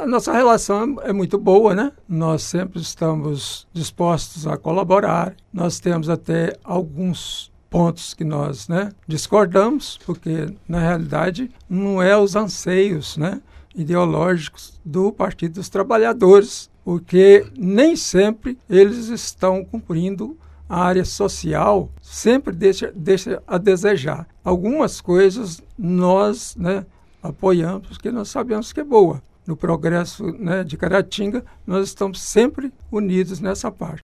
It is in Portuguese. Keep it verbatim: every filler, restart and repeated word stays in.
a nossa relação é muito boa, né? Nós sempre estamos dispostos a colaborar. Nós temos até alguns pontos que nós, né, discordamos, porque, na realidade, não é os anseios, né, ideológicos do Partido dos Trabalhadores, porque nem sempre eles estão cumprindo a área social, sempre deixa, deixa a desejar. Algumas coisas nós, né, apoiamos, porque nós sabemos que é boa. No progresso, né, de Caratinga, nós estamos sempre unidos nessa parte.